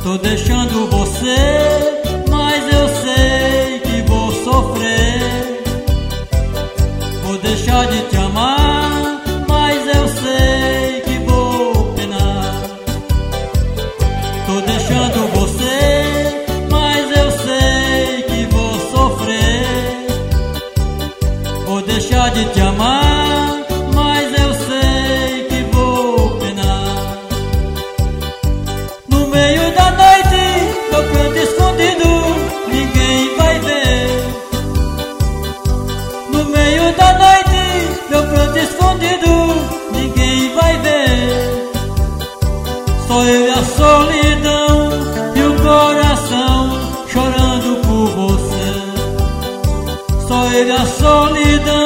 Tô deixando você, mas eu sei que vou sofrer. Vou deixar de te amar, mas eu sei que vou penar. Tô deixando você, mas eu sei que vou sofrer. Vou deixar de te amar, mas eu sei que vou penar. No meio da noite, meu canto escondido, ninguém vai ver. No meio da noite, meu canto escondido, ninguém vai ver. Só eu e a solidão e o coração chorando por você. Só eu e a solidão